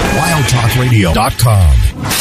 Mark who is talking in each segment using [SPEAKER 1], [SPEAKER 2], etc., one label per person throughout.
[SPEAKER 1] WildTalkRadio.com.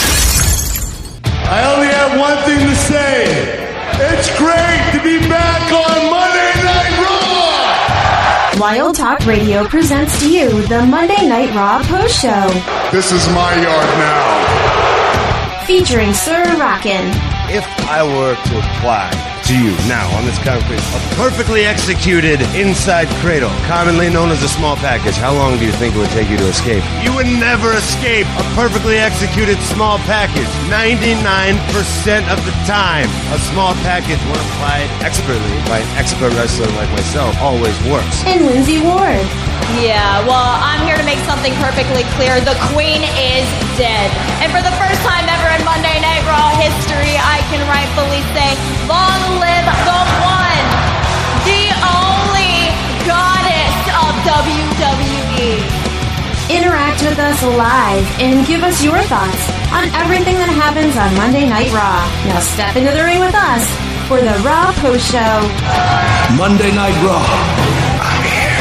[SPEAKER 2] I only have one thing to say. It's great to be back on Monday Night Raw!
[SPEAKER 3] Wild Talk Radio presents to you the Monday Night Raw Post Show.
[SPEAKER 2] This is my yard now.
[SPEAKER 3] Featuring Sir Rockin'.
[SPEAKER 4] If I were to apply to you now on this concrete, a perfectly executed inside cradle, commonly known as a small package, how long do you think it would take you to escape? You would never escape a perfectly executed small package. 99% of the time, a small package, when applied expertly by an expert wrestler like myself, always works.
[SPEAKER 3] And Lindsay Ward.
[SPEAKER 5] Yeah, well, I'm here to make something perfectly clear. The Queen is dead. And for the first time ever in Monday Night Raw history, I can rightfully say, long live the one, the only goddess of WWE.
[SPEAKER 3] Interact with us live and give us your thoughts on everything that happens on Monday Night Raw. Now step into the ring with us for the Raw Post Show.
[SPEAKER 1] Monday Night Raw. I'm here.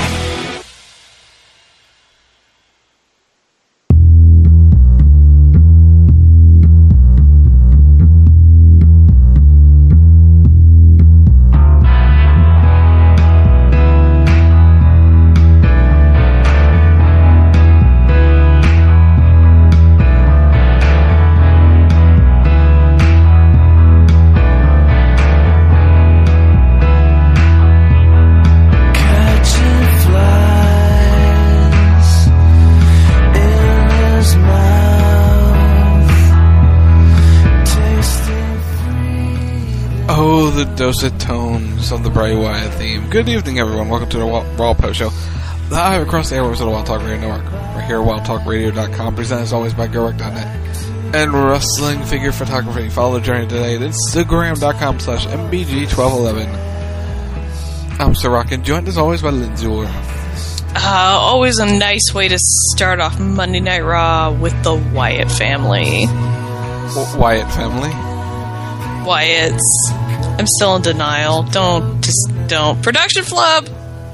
[SPEAKER 6] The dulcet tones of the Bray Wyatt theme. Good evening, everyone. Welcome to the Raw Post Show. Live across the airwaves of the Wild Talk Radio Network. We're here at WildTalkRadio.com, presented as always by GoRec.net and Wrestling Figure Photography. Follow the journey today at Instagram.com/MBG1211. I'm Sir Rockin', joined as always by Lindsay Ward.
[SPEAKER 7] Always a nice way to start off Monday Night Raw with the Wyatt family.
[SPEAKER 6] Wyatt family?
[SPEAKER 7] Wyatts. I'm still in denial. Don't. Production flub!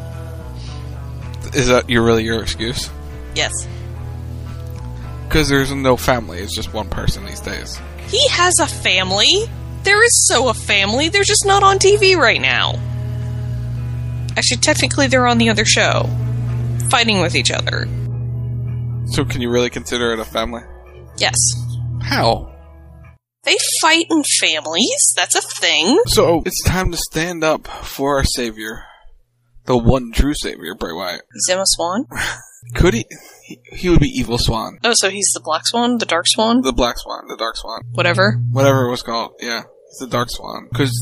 [SPEAKER 6] Is that really your excuse?
[SPEAKER 7] Yes.
[SPEAKER 6] Because there's no family, it's just one person these days.
[SPEAKER 7] He has a family. There is a family. They're just not on TV right now. Actually, technically, they're on the other show. Fighting with each other.
[SPEAKER 6] So can you really consider it a family?
[SPEAKER 7] Yes.
[SPEAKER 6] How?
[SPEAKER 7] They fight in families. That's a thing.
[SPEAKER 6] So, it's time to stand up for our savior. The one true savior, Bray Wyatt.
[SPEAKER 7] He's Emma Swan?
[SPEAKER 6] Could he? He would be Evil Swan.
[SPEAKER 7] Oh, so he's the Black Swan? The Dark Swan?
[SPEAKER 6] The Black Swan. The Dark Swan.
[SPEAKER 7] Whatever
[SPEAKER 6] it was called, yeah. It's the Dark Swan. Because,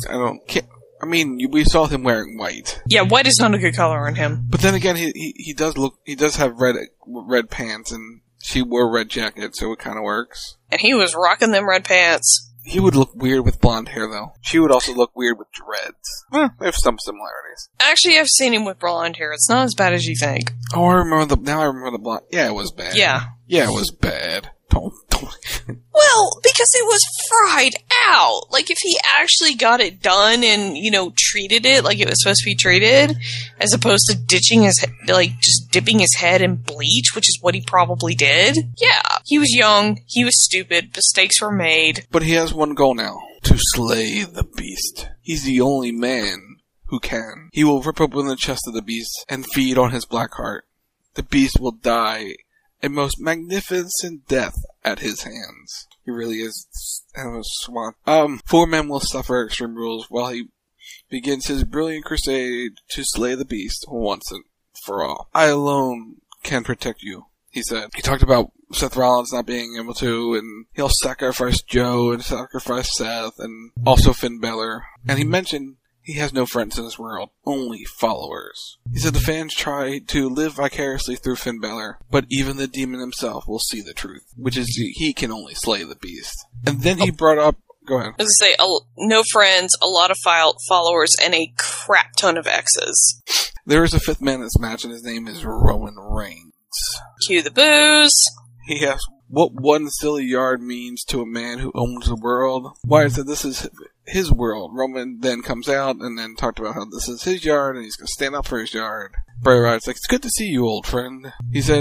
[SPEAKER 6] we saw him wearing white.
[SPEAKER 7] Yeah, white is not a good color on him.
[SPEAKER 6] But then again, he does have red pants, and she wore a red jacket, so it kind of works.
[SPEAKER 7] And he was rocking them red pants.
[SPEAKER 6] He would look weird with blonde hair, though. She would also look weird with dreads. They have some similarities.
[SPEAKER 7] Actually, I've seen him with blonde hair. It's not as bad as you think.
[SPEAKER 6] Oh, I remember the blonde. Yeah, it was bad.
[SPEAKER 7] Yeah, it
[SPEAKER 6] was bad. Don't.
[SPEAKER 7] Well, because it was fried out. Like, if he actually got it done and, treated it like it was supposed to be treated, as opposed to ditching his head, just dipping his head in bleach, which is what he probably did. Yeah. He was young. He was stupid. Mistakes were made.
[SPEAKER 6] But he has one goal now. To slay the beast. He's the only man who can. He will rip open the chest of the beast and feed on his black heart. The beast will die a most magnificent death at his hands. He really is a swan. 4 men will suffer Extreme Rules while he begins his brilliant crusade to slay the beast once and for all. I alone can protect you, he said. He talked about Seth Rollins not being able to, and he'll sacrifice Joe and sacrifice Seth, and also Finn Balor. And he mentioned he has no friends in this world, only followers. He said the fans try to live vicariously through Finn Balor, but even the demon himself will see the truth, which is he can only slay the beast. And then he brought up... Go ahead.
[SPEAKER 7] I was going to say, no friends, a lot of followers, and a crap ton of exes.
[SPEAKER 6] There is a 5th man in this match, and his name is Roman Reigns.
[SPEAKER 7] Cue the booze.
[SPEAKER 6] He asks what one silly yard means to a man who owns the world. Wyatt said this is his world. Roman then comes out and then talked about how this is his yard and he's going to stand up for his yard. Bray Wyatt's like, it's good to see you, old friend. He said,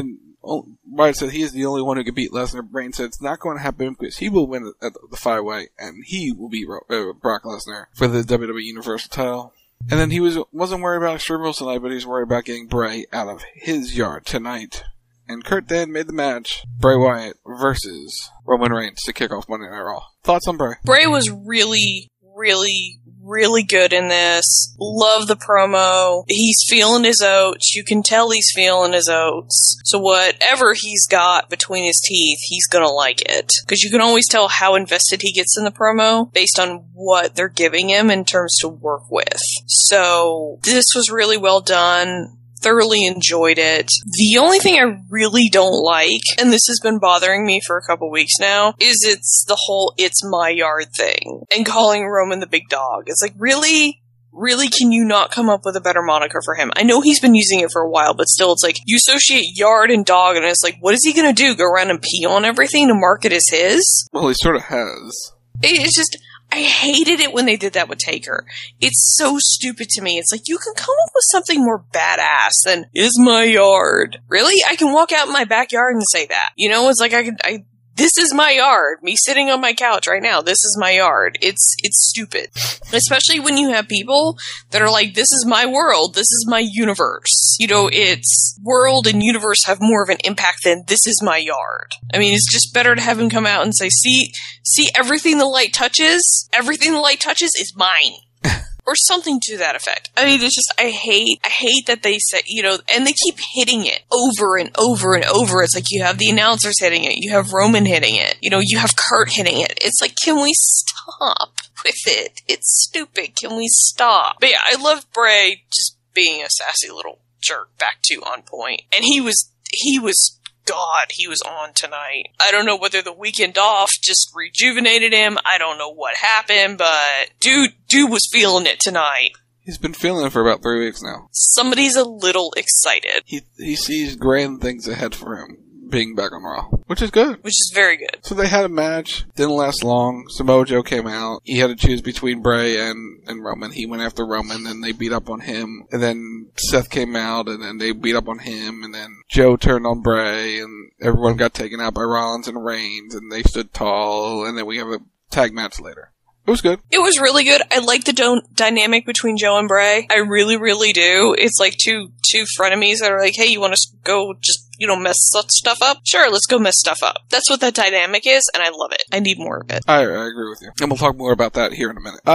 [SPEAKER 6] Wyatt said he is the only one who can beat Lesnar. Brain said it's not going to happen because he will win at the 5-way, and he will beat Brock Lesnar for the WWE Universal title. And then he wasn't worried about Extreme Rules tonight, but he's worried about getting Bray out of his yard tonight. And Kurt then made the match, Bray Wyatt versus Roman Reigns, to kick off Monday Night Raw. Thoughts on Bray?
[SPEAKER 7] Bray was really, really, really good in this. Love the promo. He's feeling his oats. You can tell he's feeling his oats. So whatever he's got between his teeth, he's gonna like it. Because you can always tell how invested he gets in the promo based on what they're giving him in terms to work with. So this was really well done. Thoroughly enjoyed it. The only thing I really don't like, and this has been bothering me for a couple weeks now, is it's the whole "it's my yard" thing. And calling Roman the big dog. It's like, really? Really, can you not come up with a better moniker for him? I know he's been using it for a while, but still, it's like, you associate yard and dog, and it's like, what is he gonna do? Go around and pee on everything to mark it as his?
[SPEAKER 6] Well, he sort of has.
[SPEAKER 7] It's just, I hated it when they did that with Taker. It's so stupid to me. It's like, you can come up with something more badass than, "is my yard." Really? I can walk out in my backyard and say that. You know, it's like, this is my yard. Me sitting on my couch right now. This is my yard. It's stupid. Especially when you have people that are like, this is my world. This is my universe. You know, it's world and universe have more of an impact than this is my yard. I mean, it's just better to have him come out and say, see everything the light touches is mine. Or something to that effect. I mean, it's just, I hate that they say, you know, and they keep hitting it over and over and over. It's like, you have the announcers hitting it, you have Roman hitting it, you know, you have Kurt hitting it. It's like, can we stop with it? It's stupid. Can we stop? But yeah, I love Bray just being a sassy little jerk back to on point. And he was God, he was on tonight. I don't know whether the weekend off just rejuvenated him. I don't know what happened, but dude was feeling it tonight.
[SPEAKER 6] He's been feeling it for about 3 weeks now.
[SPEAKER 7] Somebody's a little excited.
[SPEAKER 6] He sees grand things ahead for him, being back on Raw, which is good.
[SPEAKER 7] Which is very good.
[SPEAKER 6] So they had a match, didn't last long. Samoa Joe came out. He had to choose between Bray and Roman. He went after Roman, and they beat up on him. And then Seth came out, and then they beat up on him. And then Joe turned on Bray, and everyone got taken out by Rollins and Reigns, and they stood tall. And then we have a tag match later. It was good.
[SPEAKER 7] It was really good. I like the dynamic between Joe and Bray. I really, really do. It's like two frenemies that are like, hey, you want to go just, you know, mess stuff up? Sure, let's go mess stuff up. That's what that dynamic is, and I love it. I need more of it.
[SPEAKER 6] I agree with you. And we'll talk more about that here in a minute.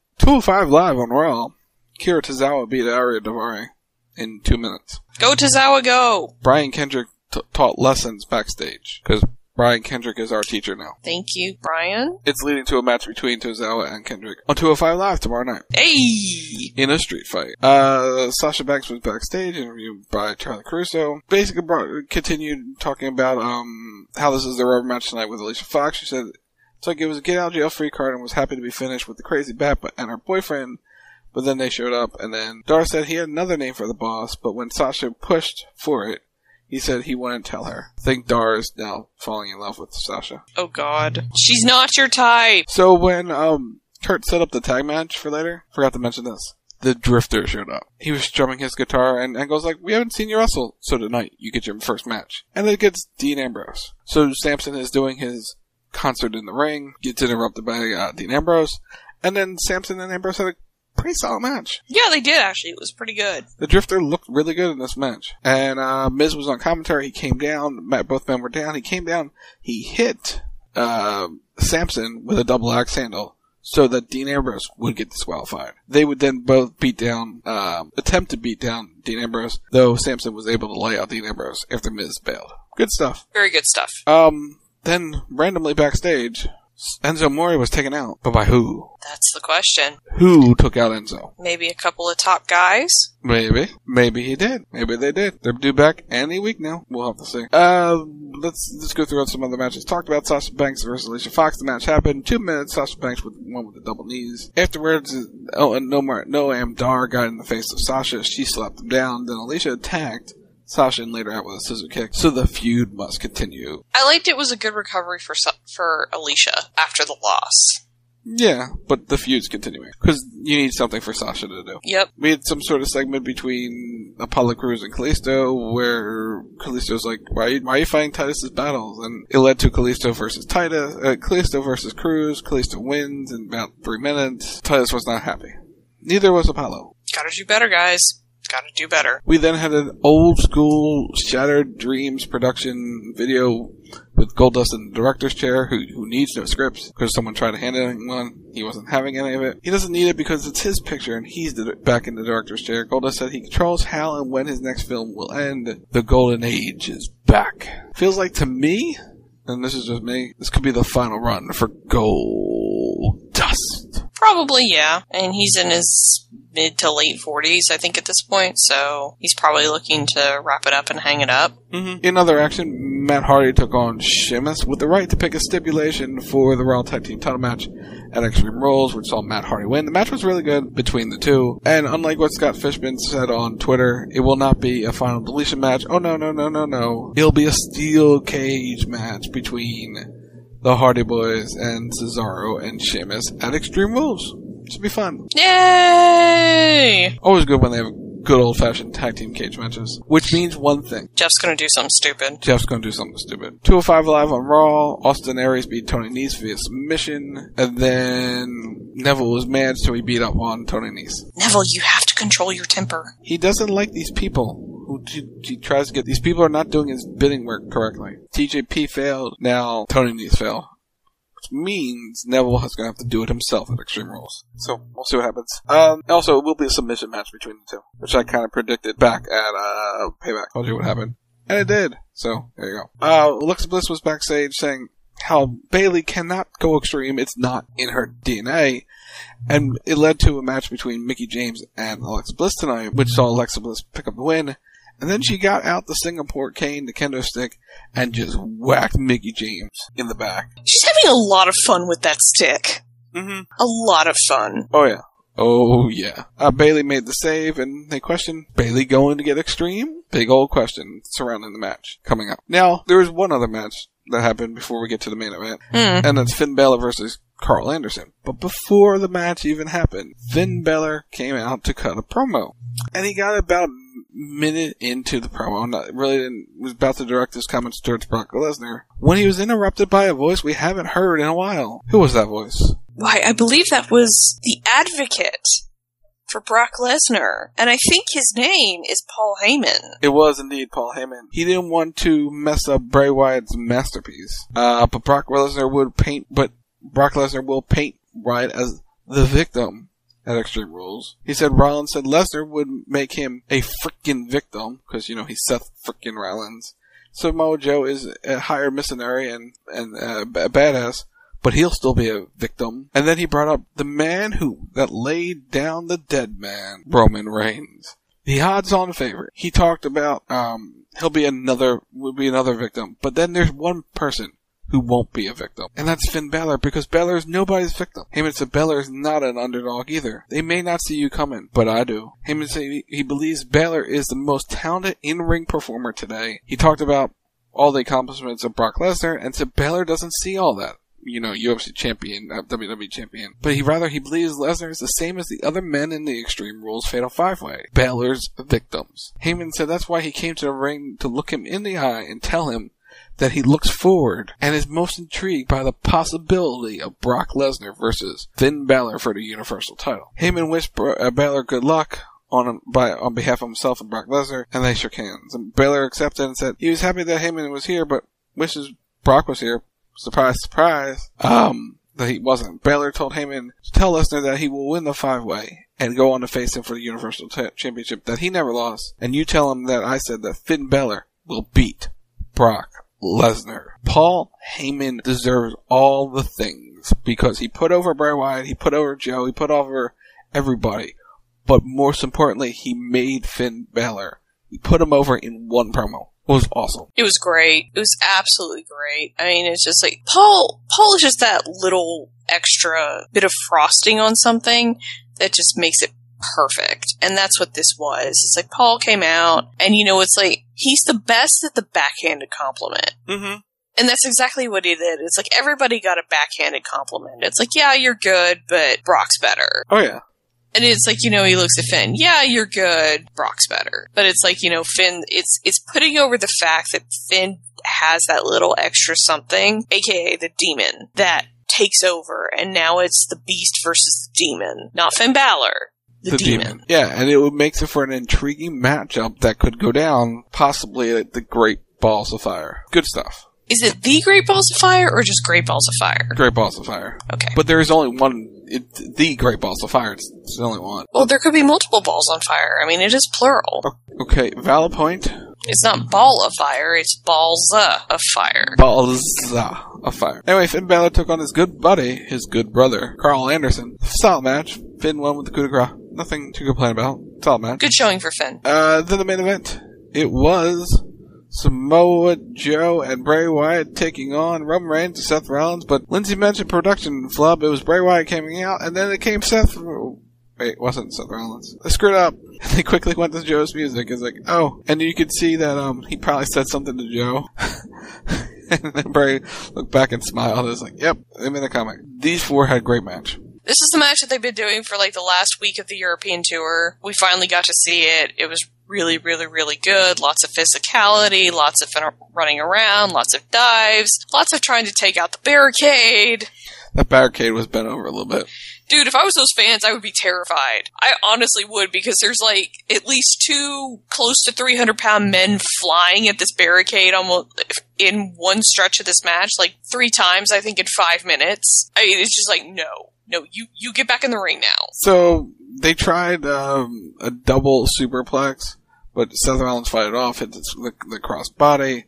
[SPEAKER 6] 205 Live on Raw. Kira Tozawa beat Ariya Daivari in 2 minutes.
[SPEAKER 7] Go Tozawa, go!
[SPEAKER 6] Brian Kendrick taught lessons backstage, because Brian Kendrick is our teacher now.
[SPEAKER 7] Thank you, Brian.
[SPEAKER 6] It's leading to a match between Tozawa and Kendrick on 205 Live tomorrow night.
[SPEAKER 7] Hey!
[SPEAKER 6] In a street fight. Sasha Banks was backstage, interviewed by Charlie Caruso. Basically continued talking about how this is the rubber match tonight with Alicia Fox. She said it's like it was a get out of jail free card and was happy to be finished with the crazy bat and her boyfriend. But then they showed up, and then Dar said he had another name for the boss, but when Sasha pushed for it, he said he wouldn't tell her. I think Dar is now falling in love with Sasha.
[SPEAKER 7] Oh God. She's not your type!
[SPEAKER 6] So when Kurt set up the tag match for later, forgot to mention this, the Drifter showed up. He was strumming his guitar and goes like, we haven't seen you wrestle, so tonight you get your first match. And then it gets Dean Ambrose. So Samson is doing his concert in the ring, gets interrupted by Dean Ambrose, and then Samson and Ambrose had a pretty solid match.
[SPEAKER 7] Yeah, they did actually. It was pretty good.
[SPEAKER 6] The Drifter looked really good in this match. And Miz was on commentary. He came down. Both men were down. He came down. He hit Samson with a double axe handle so that Dean Ambrose would get disqualified. They would then both attempt to beat down Dean Ambrose, though Samson was able to lay out Dean Ambrose after Miz bailed. Good stuff.
[SPEAKER 7] Very good stuff.
[SPEAKER 6] Then randomly backstage, Enzo Amore was taken out. But by who?
[SPEAKER 7] That's the question.
[SPEAKER 6] Who took out Enzo?
[SPEAKER 7] Maybe a couple of top guys?
[SPEAKER 6] Maybe. Maybe he did. Maybe they did. They're due back any week now. We'll have to see. Let's go through some other matches. Talked about Sasha Banks versus Alicia Fox. The match happened. 2 minutes. Sasha Banks won with the double knees. Afterwards, Noam Dar got in the face of Sasha. She slapped him down. Then Alicia attacked Sasha and later out with a scissor kick. So the feud must continue.
[SPEAKER 7] I liked it was a good recovery for Alicia after the loss.
[SPEAKER 6] Yeah, but the feud's continuing. Because you need something for Sasha to do.
[SPEAKER 7] Yep.
[SPEAKER 6] We had some sort of segment between Apollo Crews and Kalisto where Kalisto's like, why are you fighting Titus's battles? And it led to Kalisto versus Titus, Kalisto versus Crews. Kalisto wins in about 3 minutes. Titus was not happy. Neither was Apollo.
[SPEAKER 7] Gotta do better, guys. Gotta do better.
[SPEAKER 6] We then had an old school Shattered Dreams production video with Goldust in the director's chair who needs no scripts because someone tried to hand him one. He wasn't having any of it. He doesn't need it because it's his picture and he's back in the director's chair. Goldust said he controls how and when his next film will end. The golden age is back. Feels like to me, and this is just me, this could be the final run for Goldust.
[SPEAKER 7] Probably, yeah. And he's in his mid to late 40s, I think, at this point, so he's probably looking to wrap it up and hang it up.
[SPEAKER 6] Mm-hmm. In other action, Matt Hardy took on Sheamus with the right to pick a stipulation for the Raw Tag Team title match at Extreme Rules, which saw Matt Hardy win. The match was really good between the two, and unlike what Scott Fishman said on Twitter, it will not be a final deletion match. Oh, no. It'll be a steel cage match between the Hardy Boys and Cesaro and Sheamus at Extreme Rules. Should be fun.
[SPEAKER 7] Yay!
[SPEAKER 6] Always good when they have good old-fashioned tag team cage matches. Which means one thing.
[SPEAKER 7] Jeff's gonna do something stupid.
[SPEAKER 6] 205 Live on Raw. Austin Aries beat Tony Nese via submission. And then Neville was mad, so he beat up on Tony Nese.
[SPEAKER 7] Neville, you have to control your temper.
[SPEAKER 6] He doesn't like these people. He tries to get... These people are not doing his bidding work correctly. TJP failed. Now Tony Nese failed. Which means Neville is going to have to do it himself at Extreme Rules. So, we'll see what happens. Also, it will be a submission match between the two, which I kind of predicted back at Payback. Told you what happened. And it did. So, there you go. Alexa Bliss was backstage saying how Bayley cannot go extreme. It's not in her DNA. And it led to a match between Mickie James and Alexa Bliss tonight, which saw Alexa Bliss pick up the win. And then she got out the Singapore cane, the kendo stick, and just whacked Mickie James in the back.
[SPEAKER 7] She's having a lot of fun with that stick.
[SPEAKER 6] Mm-hmm.
[SPEAKER 7] A lot of fun.
[SPEAKER 6] Oh, yeah. Bayley made the save, and they questioned, Bayley going to get extreme? Big old question surrounding the match coming up. Now, there is one other match that happened before we get to the main event, and that's Finn Balor versus Carl Anderson. But before the match even happened, Finn Balor came out to cut a promo. And he got about a minute into the promo, was about to direct his comments towards Brock Lesnar, when he was interrupted by a voice we haven't heard in a while. Who was that voice?
[SPEAKER 7] Why, I believe that was the advocate for Brock Lesnar, and I think his name is Paul Heyman.
[SPEAKER 6] It was indeed Paul Heyman. He didn't want to mess up Bray Wyatt's masterpiece, but Brock Lesnar will paint Wyatt as the victim at Extreme Rules. He said Rollins said Lesnar would make him a frickin' victim, because, he's Seth frickin' Rollins. Samoa Joe is a higher mercenary and a badass, but he'll still be a victim. And then he brought up the man that laid down the dead man, Roman Reigns. The odds-on favorite. He talked about, will be another victim. But then there's one person who won't be a victim. And that's Finn Balor, because Balor is nobody's victim. Heyman said Balor is not an underdog either. They may not see you coming, but I do. Heyman said he believes Balor is the most talented in-ring performer today. He talked about all the accomplishments of Brock Lesnar and said Balor doesn't see all that. UFC champion, WWE champion. But he believes Lesnar is the same as the other men in the Extreme Rules Fatal 5-Way. Balor's victims. Heyman said that's why he came to the ring to look him in the eye and tell him that he looks forward and is most intrigued by the possibility of Brock Lesnar versus Finn Balor for the Universal title. Heyman wished Balor good luck on behalf of himself and Brock Lesnar, and they shook hands. And Balor accepted and said he was happy that Heyman was here, but wishes Brock was here. Surprise, surprise. That he wasn't. Balor told Heyman to tell Lesnar that he will win the 5-Way and go on to face him for the Universal Championship that he never lost. And you tell him that I said that Finn Balor will beat Brock Lesnar. Paul Heyman deserves all the things because he put over Bray Wyatt, he put over Joe, he put over everybody. But most importantly, he made Finn Balor. He put him over in one promo. It was awesome.
[SPEAKER 7] It was great. It was absolutely great. I mean, it's just like, Paul is just that little extra bit of frosting on something that just makes it perfect. And that's what this was. It's like Paul came out and it's like he's the best at the backhanded compliment.
[SPEAKER 6] Mm-hmm.
[SPEAKER 7] And that's exactly what he did. It's like everybody got a backhanded compliment. It's like, yeah, you're good, but Brock's better.
[SPEAKER 6] Oh, yeah.
[SPEAKER 7] And it's like, he looks at Finn. Yeah, you're good. Brock's better. But it's like, Finn, it's putting over the fact that Finn has that little extra something, aka the demon, that takes over. And now it's the Beast versus the demon. Not Finn Balor. The demon.
[SPEAKER 6] Yeah, and it makes it for an intriguing matchup that could go down possibly at the Great Balls of Fire. Good stuff.
[SPEAKER 7] Is it the Great Balls of Fire or just Great Balls of Fire?
[SPEAKER 6] Great Balls of Fire.
[SPEAKER 7] Okay.
[SPEAKER 6] But there is only one, the Great Balls of Fire. It's the only one.
[SPEAKER 7] Well, there could be multiple balls on fire. I mean, it is plural.
[SPEAKER 6] Okay, valid point.
[SPEAKER 7] It's not ball of fire, it's balls of fire.
[SPEAKER 6] Balls of fire. Anyway, Finn Balor took on his good buddy, his good brother, Carl Anderson. Solid match. Finn won with the coup de grace. Nothing to complain about. Solid match.
[SPEAKER 7] Good showing for Finn.
[SPEAKER 6] Then the main event. It was Samoa Joe and Bray Wyatt taking on Roman Reigns and Seth Rollins, but Lindsay mentioned production flub. It was Bray Wyatt coming out, and then it came Seth. Wait, it wasn't Seth Rollins. They screwed up. They quickly went to Joe's music. It's like, oh, and you could see that he probably said something to Joe. And then Bray looked back and smiled. It was like, yep, they made the comment. These four had a great match.
[SPEAKER 7] This is the match that they've been doing for like the last week of the European tour. We finally got to see it. It was really, really, really good. Lots of physicality, lots of running around, lots of dives, lots of trying to take out the barricade.
[SPEAKER 6] That barricade was bent over a little bit.
[SPEAKER 7] Dude, if I was those fans, I would be terrified. I honestly would, because there's like at least two close to 300-pound men flying at this barricade almost in one stretch of this match, like 3 times, I think, in 5 minutes. I mean, it's just like, no, you get back in the ring now.
[SPEAKER 6] So they tried a double superplex, but Seth Rollins fight it off, hit the cross body.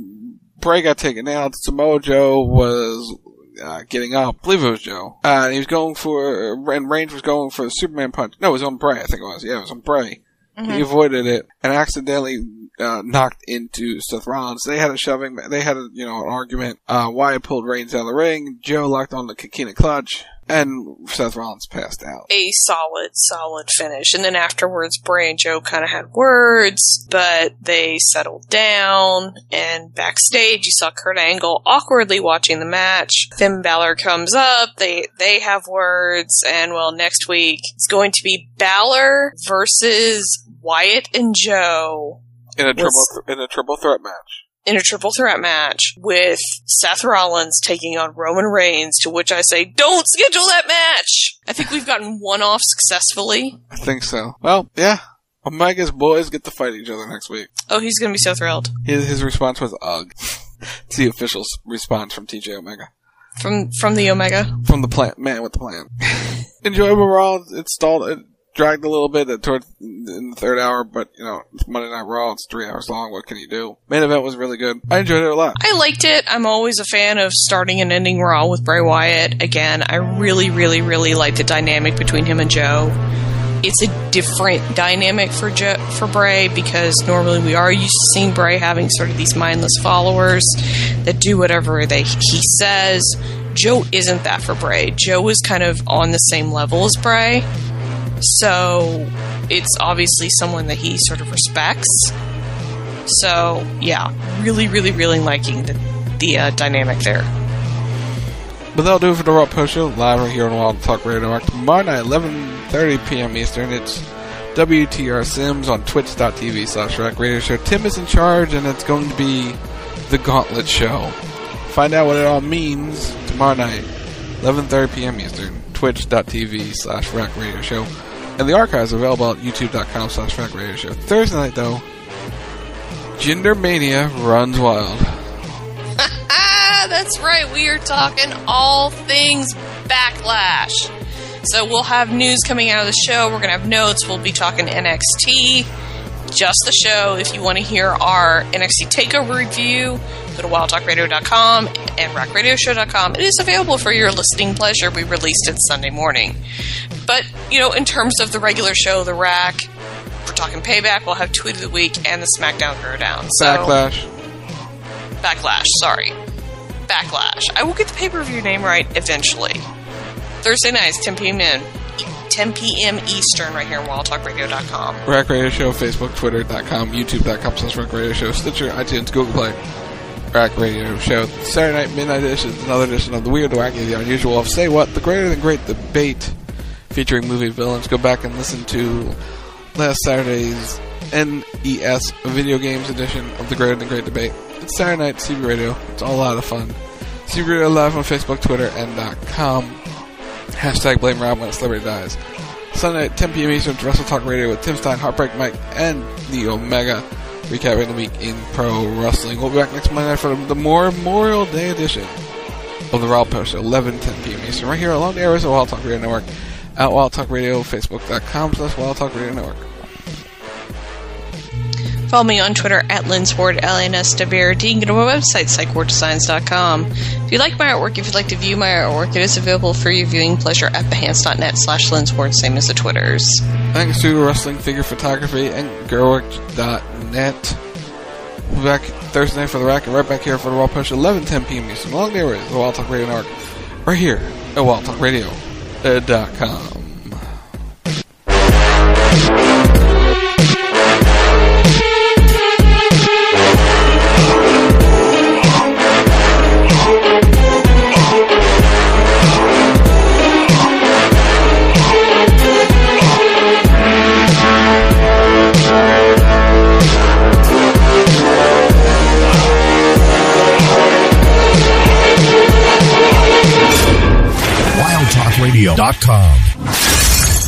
[SPEAKER 6] Bray got taken out. Samoa Joe was getting up. I believe it was Joe. He was going for, and Reigns was going for the Superman punch. No, it was on Bray, I think it was. Yeah, it was on Bray. Mm-hmm. He avoided it and accidentally knocked into Seth Rollins. They had a shoving, they had an argument. Wyatt pulled Reigns out of the ring. Joe locked on the Kikina clutch. And Seth Rollins passed out.
[SPEAKER 7] A solid finish. And then afterwards, Bray and Joe kind of had words, but they settled down. And backstage, you saw Kurt Angle awkwardly watching the match. Finn Balor comes up. They have words. And, well, next week, it's going to be Balor versus Wyatt and Joe.
[SPEAKER 6] In a triple threat match.
[SPEAKER 7] In a triple threat match with Seth Rollins taking on Roman Reigns, to which I say, don't schedule that match! I think we've gotten one off successfully.
[SPEAKER 6] I think so. Well, yeah. Omega's boys get to fight each other next week.
[SPEAKER 7] Oh, he's gonna be so thrilled.
[SPEAKER 6] His response was, ugh. It's the official response from TJ Omega.
[SPEAKER 7] From the Omega?
[SPEAKER 6] From the man with the plan. Enjoyable Raw. It stalled. It dragged a little bit in the third hour, but, it's Monday Night Raw. It's 3 hours long. What can you do? Main event was really good. I enjoyed it a lot.
[SPEAKER 7] I liked it. I'm always a fan of starting and ending Raw with Bray Wyatt. Again, I really, really, really like the dynamic between him and Joe. It's a different dynamic for Bray, because normally we are used to seeing Bray having sort of these mindless followers that do whatever he says. Joe isn't that for Bray. Joe is kind of on the same level as Bray. So, it's obviously someone that he sort of respects. So, yeah, really, really, really liking the dynamic there.
[SPEAKER 6] But that'll do it for the Raw Post Show, live right here on Wild Talk Radio Network. Tomorrow night, 11:30 p.m. Eastern, it's WTR Sims on twitch.tv/Rack Radio Show. Tim is in charge, and it's going to be the Gauntlet Show. Find out what it all means tomorrow night, 11:30 p.m. Eastern, twitch.tv/Rack Radio Show. And the archives are available at youtube.com/Rack Radio Show. Thursday night, though, Gender Mania runs wild.
[SPEAKER 7] That's right. We are talking all things Backlash. So we'll have news coming out of the show. We're going to have notes. We'll be talking NXT. Just the show. If you want to hear our NXT TakeOver review, go to wildtalkradio.com and rackradioshow.com. It is available for your listening pleasure. We released it Sunday morning. But, in terms of the regular show, The Rack, we're talking Payback. We'll have Tweet of the Week and the SmackDown Throwdown. So, Backlash, sorry. Backlash. I will get the pay-per-view name right eventually. Thursday nights, 10 p.m. Eastern, right here on wildtalkradio.com.
[SPEAKER 6] Rack Radio Show, Facebook, Twitter.com, YouTube.com/Rack Radio Show, Stitcher, iTunes, Google Play. Rack Radio Show. Saturday night, midnight edition is another edition of the weird, the wacky, the unusual of Say What, the greater than great debate featuring movie villains. Go back and listen to last Saturday's NES video games edition of the greater than great debate. It's Saturday night, CB Radio. It's all a lot of fun. CB Radio Live on Facebook, Twitter, and .com. Hashtag blame Rob when a celebrity dies. Sunday at 10 p.m. Eastern to Wrestle Talk Radio with Tim Stein, Heartbreak Mike, and the Omega. Recapping the week in pro wrestling. We'll be back next Monday night for the Memorial Day edition of the Raw Post at 11:10 p.m. Eastern, right here along the airways of Wild Talk Radio Network at Wild Talk Radio, Facebook.com/Wild Talk Radio Network.
[SPEAKER 7] Follow me on Twitter at Linsward, LNSWRD. You can go to my website, psychwarddesigns.com. If you like my artwork, if you'd like to view my artwork, it is available for your viewing pleasure at behance.net/Linsward, same as the Twitters.
[SPEAKER 6] Thanks to Wrestling Figure Photography and Gerwick.net. We'll be back Thursday night for the Rack and right back here for the Raw Push at 11:10 p.m. Eastern. Along the airways of the Wild Talk Radio Network, right here at WildTalkRadio.com.
[SPEAKER 8] WildTalkRadio.com.